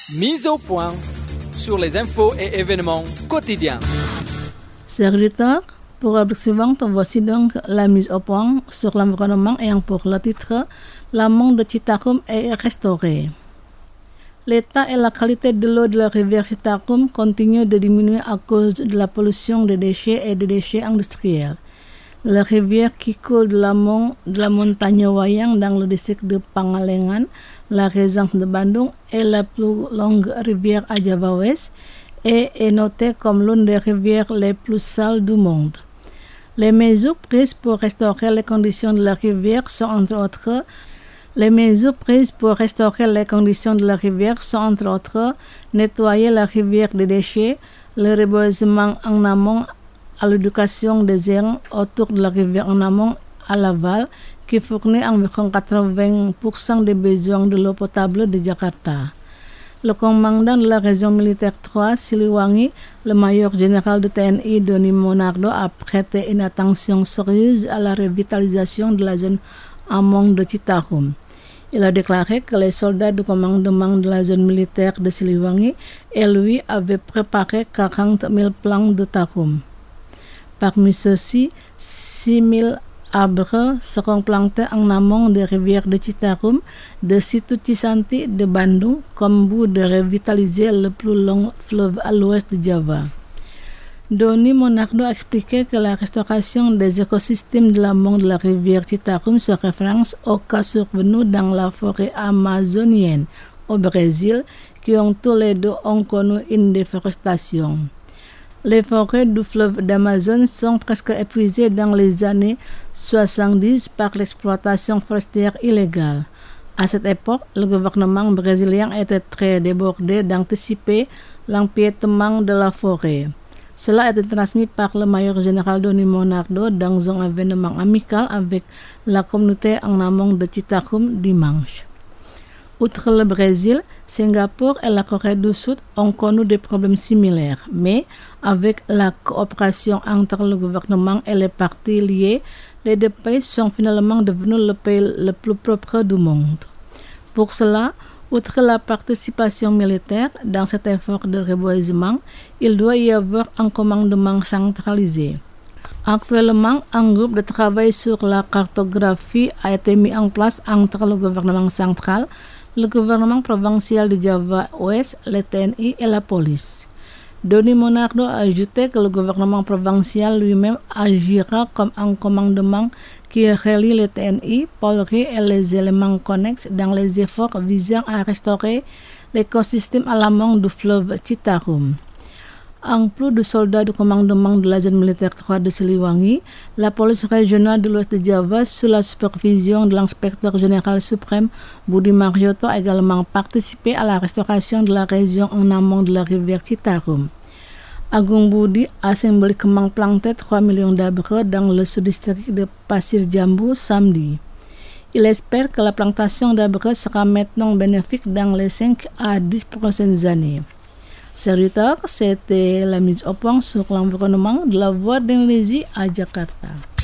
Mise au point sur les infos et événements quotidiens. Chers auditeurs, pour la suivante, voici donc la mise au point sur l'environnement ayant pour le titre l'amont de Citarum est restauré. L'état et la qualité de l'eau de la rivière Citarum continuent de diminuer à cause de la pollution des déchets et des déchets industriels. La rivière qui coule de l'amont de la montagne Wayang dans le district de Pangalengan, la région de Bandung, est la plus longue rivière à Java Ouest et est notée comme l'une des rivières les plus sales du monde. Les mesures prises pour restaurer les conditions de la rivière sont entre autres nettoyer la rivière des déchets, le reboisement en amont à l'éducation des aires autour de la rivière en amont à l'aval qui fournit environ 80% des besoins de l'eau potable de Jakarta. Le commandant de la région militaire 3, Siliwangi, le major général de TNI Doni Monardo, a prêté une attention sérieuse à la revitalisation de la zone amont de Citarum. Il a déclaré que les soldats du commandement de la zone militaire de Siliwangi et lui avaient préparé 40 000 plants de Tarum. Parmi ceux-ci, 6 000 arbres seront plantés en amont des rivières de Citarum, de Situ Cisanti, de Bandung, comme but de revitaliser le plus long fleuve à l'ouest de Java. Doni Monardo a expliqué que la restauration des écosystèmes de l'amont de la rivière Citarum se référence aux cas survenus dans la forêt amazonienne au Brésil, qui ont tous les deux connu une déforestation. Les forêts du fleuve d'Amazon sont presque épuisées dans les années 70 par l'exploitation forestière illégale. À cette époque, le gouvernement brésilien était très débordé d'anticiper l'empiètement de la forêt. Cela a été transmis par le major général Doni Monardo dans un événement amical avec la communauté en amont de Citarum dimanche. Outre le Brésil, Singapour et la Corée du Sud ont connu des problèmes similaires, mais avec la coopération entre le gouvernement et les parties liées, les deux pays sont finalement devenus le pays le plus propre du monde. Pour cela, outre la participation militaire dans cet effort de reboisement, il doit y avoir un commandement centralisé. Actuellement, un groupe de travail sur la cartographie a été mis en place entre le gouvernement central, le gouvernement provincial de Java Ouest, le TNI et la police. Doni Monardo a ajouté que le gouvernement provincial lui-même agira comme un commandement qui relie le TNI, Polri et les éléments connexes dans les efforts visant à restaurer l'écosystème à l'amont du fleuve Citarum. En plus de soldats du commandement de la zone militaire 3 de Siliwangi, la police régionale de l'ouest de Java, sous la supervision de l'inspecteur général suprême Budi Marioto, a également participé à la restauration de la région en amont de la rivière Citarum. Agung Budi a symboliquement planté 3 millions d'arbres dans le sous-district de Pasir Jambu samedi. Il espère que la plantation d'arbres sera maintenant bénéfique dans les 5 à 10 prochaines années. C'était la mise au point sur l'environnement de la Voix d'Indonésie à Jakarta.